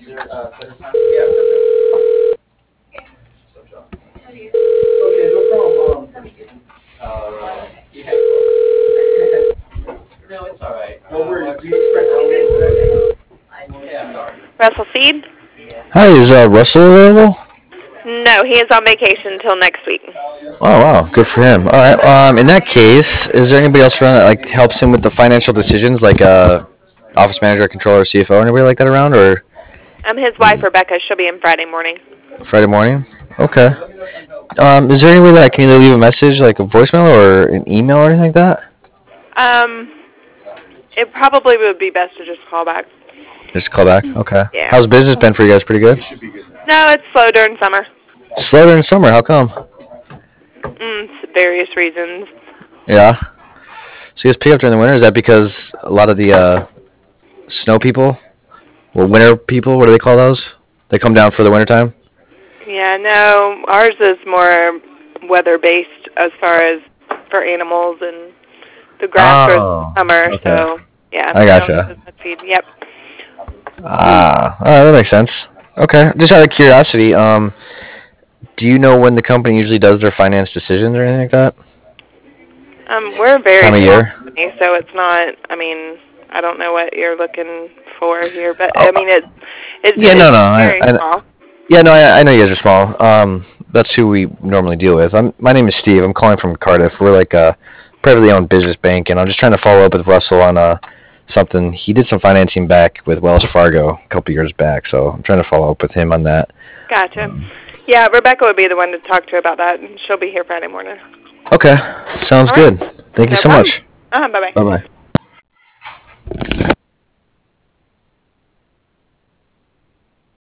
Okay, no problem. No, it's all right. No worries. Do you expect Elliot today? Yeah, sorry. Russell Seed? Hi, is Russell available? No, he is on vacation until next week. Oh wow, good for him. All right. In that case, is there anybody else around that like helps him with the financial decisions, like office manager, controller, CFO, anybody like that around, or His wife, Rebecca, she'll be in Friday morning. Friday morning? Okay. Is there any way that I can either leave a message, like a voicemail or an email or anything like that? It probably would be best to just call back. Just call back. Okay. Yeah. How's business been for you guys? Pretty good. No, it's slow during summer. Slow during summer. How come? Various reasons. Yeah. So you guys pick up during the winter? Is that because a lot of the snow people, well, winter people, what do they call those? They come down for the winter time? Yeah, no, ours is more weather-based as far as for animals and the grass grows in summer, okay. so yeah. I gotcha. Feed. Yep. All right, that makes sense. Okay, just out of curiosity, do you know when the company usually does their finance decisions or anything like that? We're a very Time of small year? company, so it's not. I mean, I don't know what you're looking for here, but I mean it's Yeah, no, very small. Yeah, no, I know you guys are small. That's who we normally deal with. My name is Steve. I'm calling from Cardiff. We're like a privately owned business bank, and I'm just trying to follow up with Russell on something. He did some financing back with Wells Fargo a couple years back, so I'm trying to follow up with him on that. Gotcha. Yeah, Rebecca would be the one to talk to about that, and she'll be here Friday morning. Okay, sounds good. Thank you so much. Bye-bye. Bye-bye.